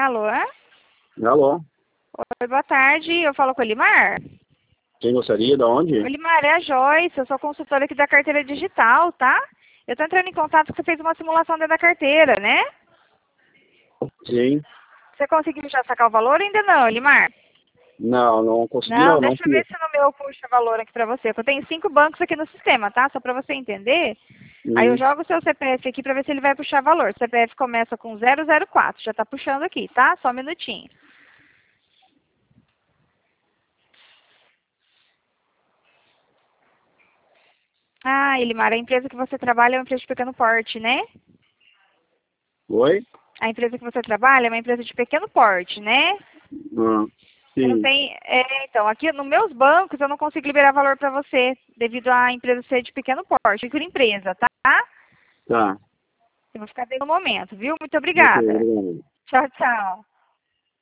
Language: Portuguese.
Alô? Alô? Oi, boa tarde. Eu falo com o Elimar? Quem gostaria? Da onde? O Elimar, é a Joyce. Eu sou consultora aqui da carteira digital, tá? Eu tô entrando em contato porque você fez uma simulação dentro da carteira, né? Sim. Você conseguiu já sacar o valor ou ainda não, Elimar? Não consegui Não, não deixa eu ver fiz. se no meu puxa valor aqui pra você. Eu tenho 5 bancos aqui no sistema, tá? Só pra você entender. Aí eu Hum. jogo o seu CPF aqui pra ver se ele vai puxar valor. O CPF começa com 004. Já tá puxando aqui, tá? Só um minutinho. Ah, Elimar, a empresa que você trabalha é uma empresa de pequeno porte, né? Oi? A empresa que você trabalha é uma empresa de pequeno porte, né? Ah, Você não sim. tem. Então, aqui nos meus bancos eu não consigo liberar valor para você, devido à empresa ser de pequeno porte, microempresa, tá? Tá. Eu vou ficar bem no momento, viu? Muito Ok, obrigada. obrigado. Tchau, tchau.